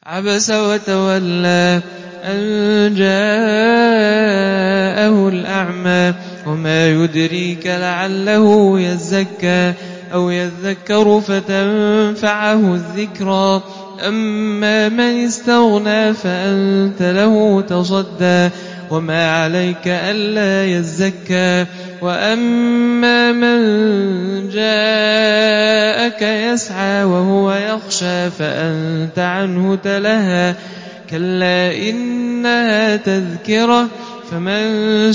عبس وتولى أن جاءه الأعمى وما يدريك لعله يزكى أو يذكر فتنفعه الذكرى أما من استغنى فأنت له تصدى وما عليك ألا يزكى وأما من جاءك يسعى وهو يخشى فأنت عنه تلهى كلا إنها تذكرة فمن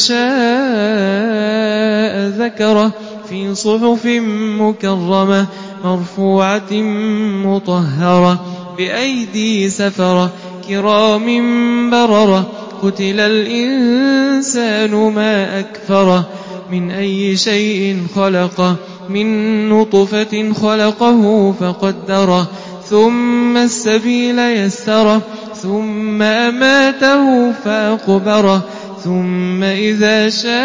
شاء ذكره في صحف مكرمة مرفوعة مطهرة بأيدي سفرة كرام بررة قتل الإنسان ما أكفره من أي شيء خلقه من نطفة خلقه فقدره ثم السبيل يسره ثم أماته فأقبره ثم إذا شاء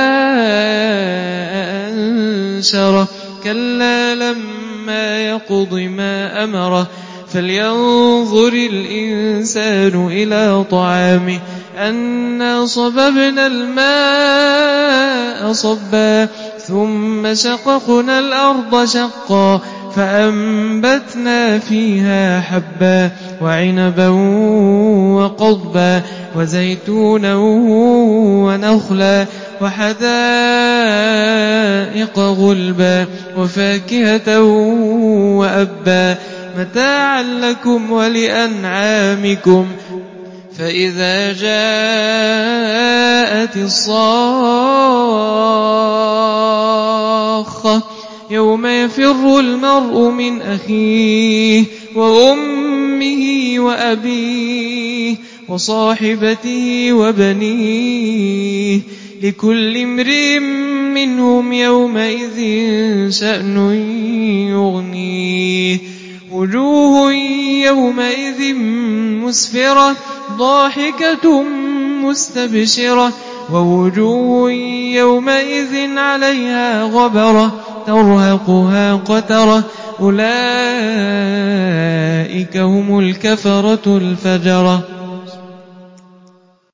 أنشره كلا لما يقض ما أمره فلينظر الإنسان إلى طعامه أنا صببنا الماء صبا ثم شققنا الأرض شقا فأنبتنا فيها حبا وعنبا وقضبا وزيتونا ونخلا وحدائق غلبا وفاكهة وأبا متاعا لكم ولأنعامكم فإذا جاءت الصاخة يوم يفر المرء من أخيه وأمه وأبيه وصاحبته وبنيه لكل امرئ منهم يومئذ شأن يغنيه وجوه يومئذ مسفرة ضاحكة مستبشرة ووجوه يومئذ عليها غبرة ترهقها قترة أولئك هم الكفرة الفجرة